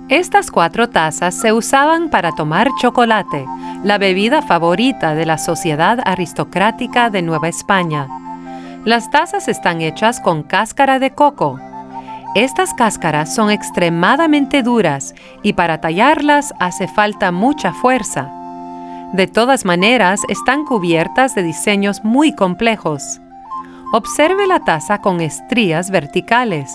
Estas 4 tazas se usaban para tomar chocolate, la bebida favorita de la sociedad aristocrática de Nueva España. Las tazas están hechas con cáscara de coco. Estas cáscaras son extremadamente duras y para tallarlas hace falta mucha fuerza. De todas maneras, están cubiertas de diseños muy complejos. Observe la taza con estrías verticales.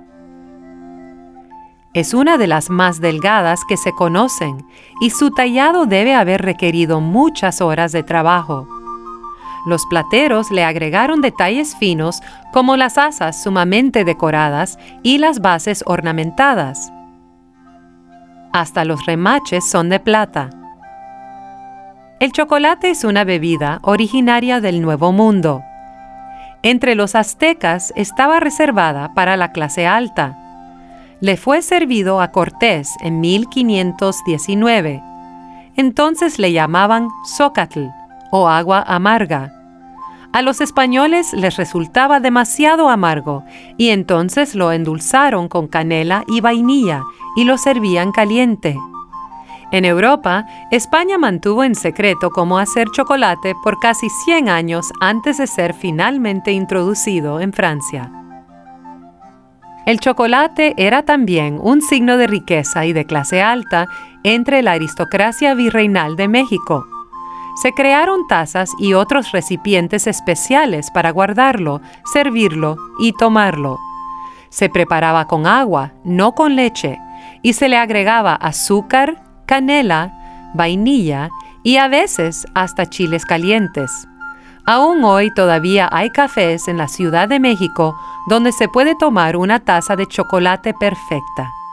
Es una de las más delgadas que se conocen y su tallado debe haber requerido muchas horas de trabajo. Los plateros le agregaron detalles finos como las asas sumamente decoradas y las bases ornamentadas. Hasta los remaches son de plata. El chocolate es una bebida originaria del Nuevo Mundo. Entre los aztecas estaba reservada para la clase alta. Le fue servido a Cortés en 1519. Entonces le llamaban zócatl o agua amarga. A los españoles les resultaba demasiado amargo y entonces lo endulzaron con canela y vainilla y lo servían caliente. En Europa, España mantuvo en secreto cómo hacer chocolate por casi 100 años antes de ser finalmente introducido en Francia. El chocolate era también un signo de riqueza y de clase alta entre la aristocracia virreinal de México. Se crearon tazas y otros recipientes especiales para guardarlo, servirlo y tomarlo. Se preparaba con agua, no con leche, y se le agregaba azúcar, canela, vainilla y a veces hasta chiles calientes. Aún hoy todavía hay cafés en la Ciudad de México donde se puede tomar una taza de chocolate perfecta.